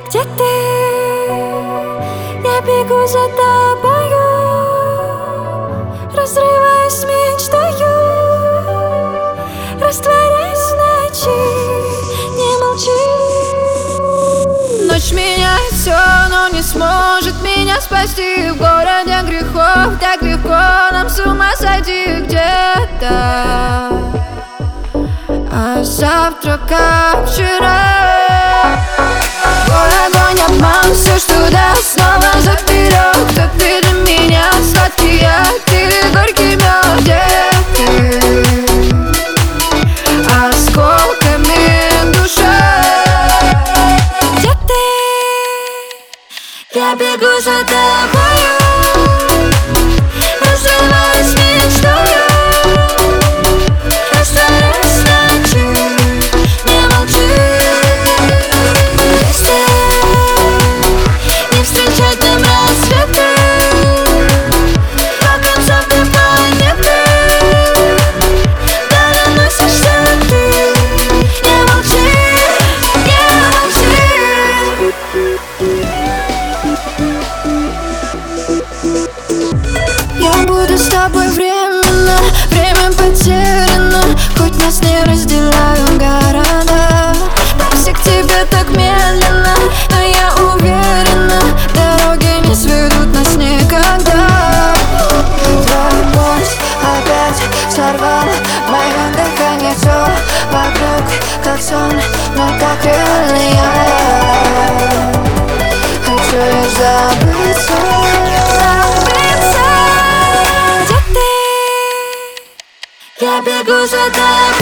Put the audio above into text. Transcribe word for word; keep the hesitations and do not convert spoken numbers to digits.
Где ты? Я бегу за тобою, разрываюсь с мечтою, растворяюсь в ночи. Не молчи. Ночь меняет все, но не сможет меня спасти. В городе грехов так легко нам с ума сойти где-то. А завтра как вчера. Твой огонь, обман, все, что даст, снова заберет. Как ты для меня сладкий яд или горький мед. Где ты? Осколками душа. Где ты? Я бегу за тобою, разрываюсь мечтою, растворяюсь в ночи. Не молчи. Здесь ты, не встречать нам рассветы, по концам ты планеты, доносишься ты. Не молчи, не молчи. Я буду с тобой временно, время потеряно, хоть нас не разделяют города. Пусть к тебе так медленно, но я уверена, дороги не сведут нас никогда. Твой пульс опять сорвал мое дыхание, все вокруг как сон, но так реально я хочу лишь забыться. Я бегу за тобой.